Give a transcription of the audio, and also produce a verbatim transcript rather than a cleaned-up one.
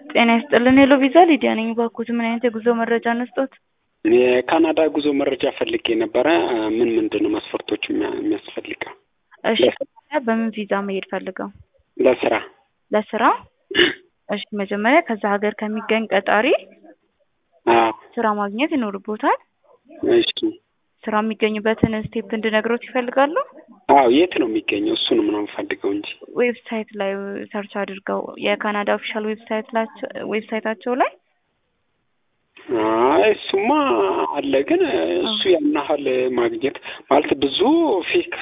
ጤና ይስጥልን ሄሎ ቪዛ ሊዲያ ነኝ። ባኩት ምን አይነት የጉዞ መረጃ ነስጦት? የካናዳ ጉዞ መረጃ ፈልጌ ነበር። ምን ምንድነው መስፈርቶች የሚያስፈልገው? እሺ በምን ቪዛ መሄድ ፈልገው? ለስራ። ለስራ? እሺ መጀመሪያ ከዛ ሀገር ከሚገኝ ቀጣሪ አዎ ስራ ማግኘት ይኖርቦታል። እሺ ስራ የሚገኝበትን ስቴፕ እንድነግሮት ይፈልጋሉ? አዎ የት ነው የሚገኘው? እሱ ነው ምንም ፈልገው እንጂ ዌብሳይት ላይ ሰርች አድርገው የካናዳ ኦፊሻል ዌብሳይት ላይ ዌብሳይታቸው ላይ አይ እሱማ አለ ግን እሱ ያናሃል ማግኘት ማለት ብዙ ፌክ